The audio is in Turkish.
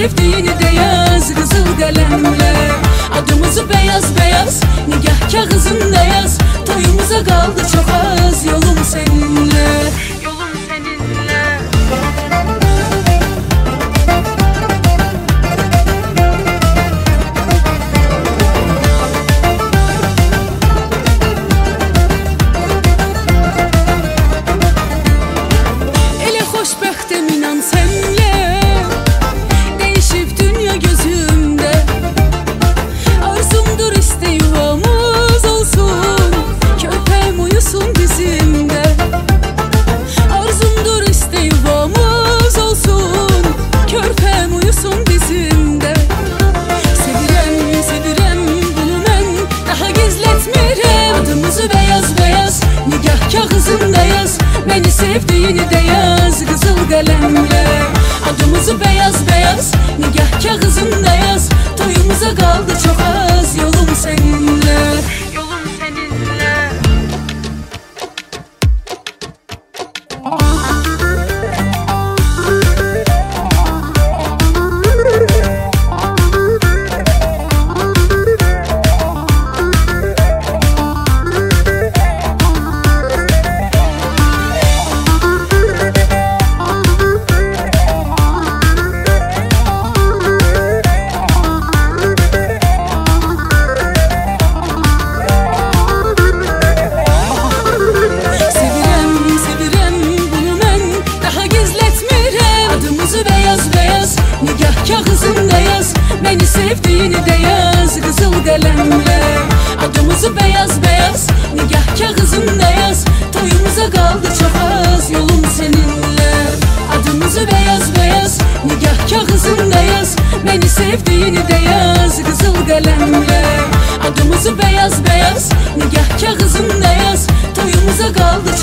sevdiğini de yaz kızıl kalemle. Adımızı beyaz beyaz nikah kağıdında yaz. Toyumuza kaldı çok az, yolum seninle. Yolum seninle. Ele xoşbəxtəm inan sənlə. Değişib dünya gözümdə. Arzumdur iste yuvamız olsun. Köpəğim uyusun dizimdə. Arzumdur iste yuvamız olsun. Körpəm uyusun dizimdə. Sevirəm, sevirəm bunu mən daha gizlətmirəm. Adımızı beyaz beyaz nikah kağıdında yaz. Beni sevdiğini de yaz kızıl kalemle. Adımızı beyaz beyaz nikah kağıdında yaz. Toyumuza kaldı çok az, yolum seninle. Yolum seninle. Kağıdında yaz, beni sevdiğini de yaz kızıl kalemle. Adımızı beyaz beyaz nikah kağıdında yaz. Toyumuza kaldı çok az, yolum seninle. Adımızı beyaz beyaz nikah kağıdında yaz. Beni sevdiğini de yaz kızıl kalemle. Adımızı beyaz beyaz nikah kağıdında yaz. Toyumuza kaldı